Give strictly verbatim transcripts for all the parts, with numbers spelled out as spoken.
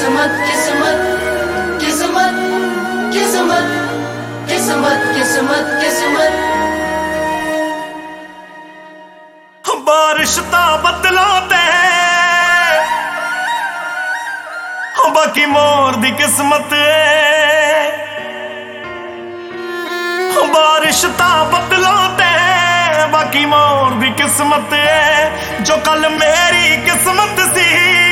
किस्मत किस्मत किस्मत किस्मत किस्मत किस्मत किस्मत बारिश ता बदलों ते बाकी मोर दी किस्मत बारिश ता बदलों ते बाकी मोर दी किस्मत जो कल मेरी किस्मत सी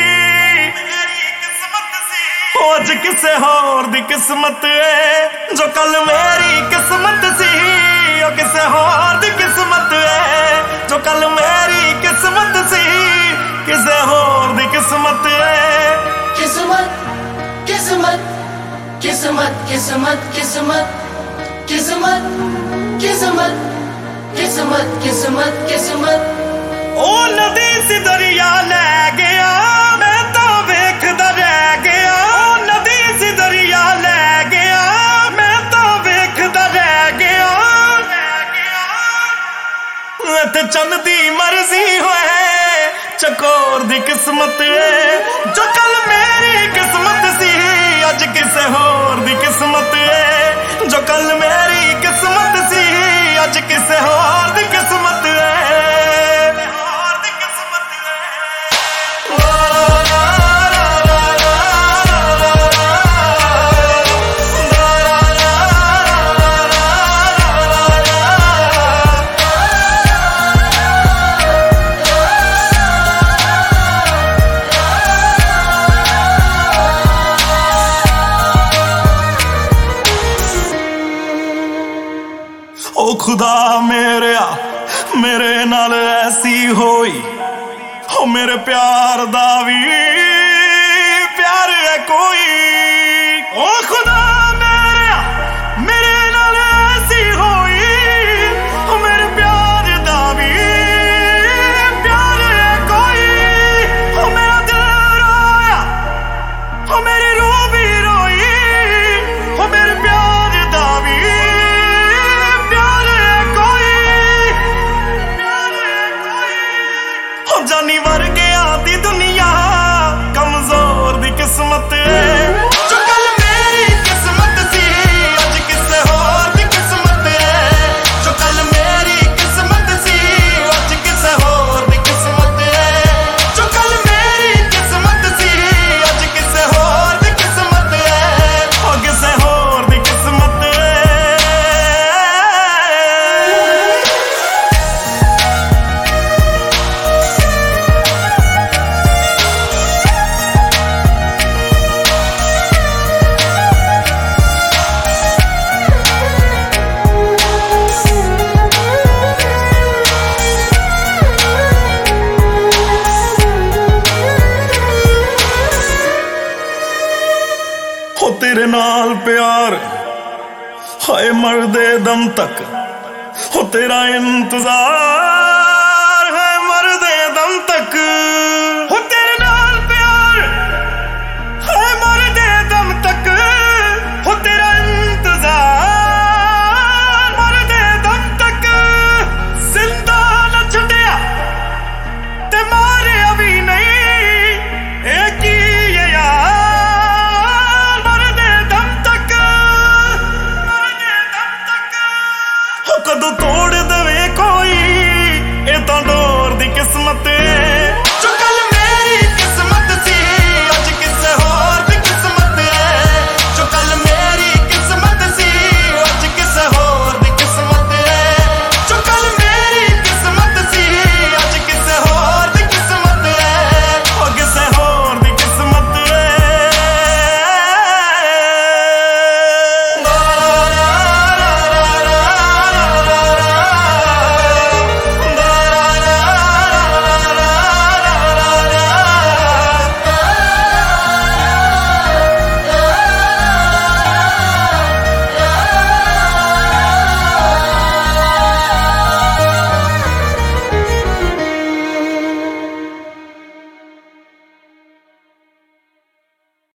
अज किसे होर दी किस्मत है जो कल मेरी किस्मत सी ओ किसे होर दी किस्मत है जो कल मेरी किस्मत सी किसे होर दी किस्मत है किस्मत किस्मत किस्मत किस्मत किस्मत किस्मत किस्मत किस्मत किस्मत किस्मत ओ नदी सी दरिया ले गया मैं तो वेखदा रह गया ओ नदी सी दरिया ले गया मैं तो वेखदा रह गया ते चंद दी मर्जी होए चकोर दी किस्मत है जो कल मेरी किस्मत सी अज किसे होर दी किस्मत है जो कल मेरी किस्मत सी अज किसे होर दी किस्मत है ओ खुदा मेरे मेरे नाल ऐसी होई ओ मेरे प्यार दा भी प्यार है कोई ओ खुदा मेरे मेरे नाल ऐसी होई ओ मेरे प्यार दा भी प्यार है कोई ओ मेरा दिल रोया ओ मेरी रूह भी रोई ओ मेरे प्यार दा भी जानी वर गया दी दुनिया कमजोर दी किस्मत जो कल मेरी किस्मत सी अज किसे होर दी किस्मत जो कल मेरी किस्मत सी अज किसे होर दी किस्मत जो कल मेरी किस्मत सी अज किसे होर दी किस्मत ओ किसे होर दी किस्मत हो तेरे नाल प्यार हाय मरदे दम तक हो तेरा इंतजार